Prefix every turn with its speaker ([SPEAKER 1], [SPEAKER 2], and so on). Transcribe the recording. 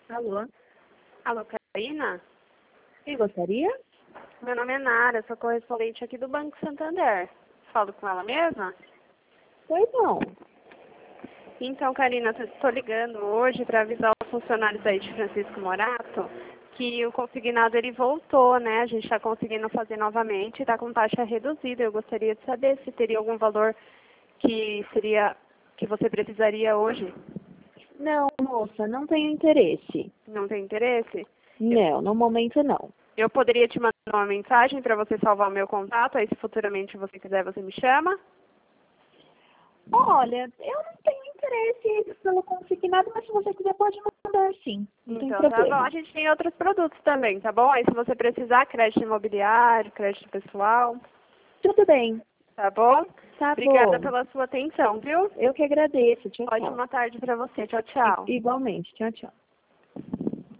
[SPEAKER 1] Alô?
[SPEAKER 2] Alô, Karina?
[SPEAKER 1] Quem gostaria?
[SPEAKER 2] Meu nome é Nara, sou correspondente aqui do Banco Santander. Falo com ela mesma?
[SPEAKER 1] Pois não.
[SPEAKER 2] Então, Karina, estou ligando hoje para avisar os funcionários aí de Francisco Morato que o consignado ele voltou, né? A gente está conseguindo fazer novamente, está com taxa reduzida. Eu gostaria de saber se teria algum valor que você precisaria hoje.
[SPEAKER 1] Não, moça, não tenho interesse.
[SPEAKER 2] Não tem interesse?
[SPEAKER 1] Não, no momento não.
[SPEAKER 2] Eu poderia te mandar uma mensagem para você salvar o meu contato, aí se futuramente você quiser, você me chama.
[SPEAKER 1] Olha, eu não tenho interesse pelo consignado, mas se você quiser pode mandar sim. Não tem
[SPEAKER 2] Então, tá bom.
[SPEAKER 1] problema.
[SPEAKER 2] A gente tem outros produtos também, tá bom? Aí se você precisar, crédito imobiliário, crédito pessoal,
[SPEAKER 1] Tudo bem.
[SPEAKER 2] tá bom?
[SPEAKER 1] Tá
[SPEAKER 2] Obrigada
[SPEAKER 1] bom.
[SPEAKER 2] pela sua atenção, viu?
[SPEAKER 1] Eu que agradeço. Tchau, tchau.
[SPEAKER 2] Ótima tarde para você. Tchau, tchau.
[SPEAKER 1] Igualmente. Tchau, tchau.